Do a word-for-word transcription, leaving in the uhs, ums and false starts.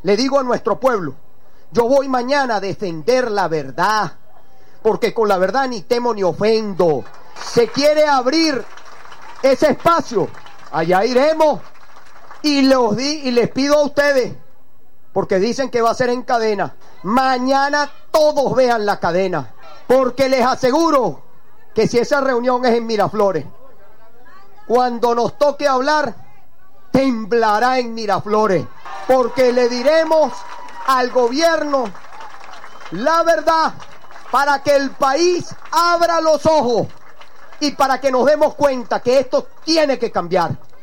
le digo a nuestro pueblo, yo voy mañana a defender la verdad, porque con la verdad ni temo ni ofendo. Se quiere abrir ese espacio, allá iremos, y, los di, y les pido a ustedes, porque dicen que va a ser en cadena, mañana todos vean la cadena, porque les aseguro que si esa reunión es en Miraflores, cuando nos toque hablar, temblará en Miraflores, porque le diremos al gobierno la verdad, para que el país abra los ojos y para que nos demos cuenta que esto tiene que cambiar.